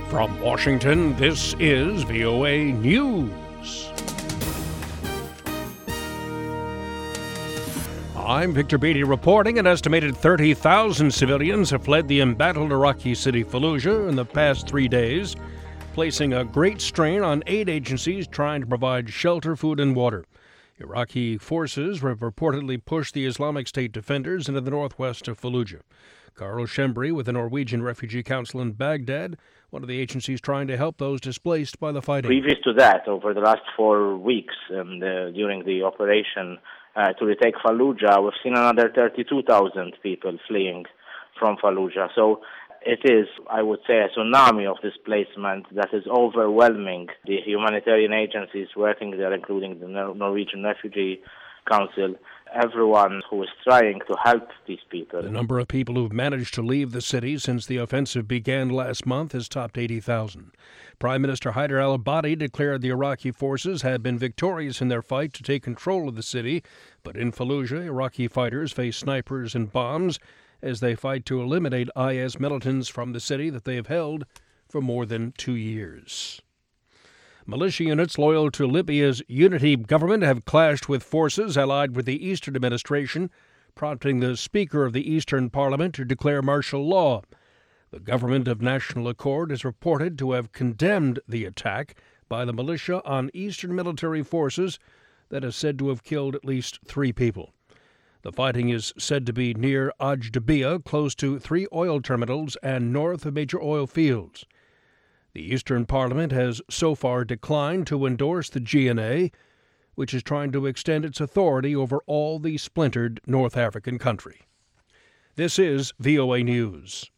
From Washington, this is VOA News. I'm Victor Beatty reporting. An estimated 30,000 civilians have fled the embattled Iraqi city Fallujah in the past 3 days, placing a great strain on aid agencies trying to provide shelter, food, and water. Iraqi forces have reportedly pushed the Islamic State defenders into the northwest of Fallujah. Carl Schembri with the Norwegian Refugee Council in Baghdad, one of the agencies trying to help those displaced by the fighting. Previous to that, over the last 4 weeks, during the operation to retake Fallujah, we've seen another 32,000 people fleeing from Fallujah. So it is, I would say, a tsunami of displacement that is overwhelming the humanitarian agencies working there, including the Norwegian Refugee Council, everyone who is trying to help these people. The number of people who've managed to leave the city since the offensive began last month has topped 80,000. Prime Minister Haider al-Abadi declared the Iraqi forces had been victorious in their fight to take control of the city, but in Fallujah, Iraqi fighters face snipers and bombs as they fight to eliminate IS militants from the city that they have held for more than 2 years. Militia units loyal to Libya's unity government have clashed with forces allied with the Eastern administration, prompting the Speaker of the Eastern Parliament to declare martial law. The Government of National Accord is reported to have condemned the attack by the militia on Eastern military forces that is said to have killed at least 3 people. The fighting is said to be near Ajdabia, close to 3 oil terminals and north of major oil fields. The Eastern Parliament has so far declined to endorse the GNA, which is trying to extend its authority over all the splintered North African country. This is VOA News.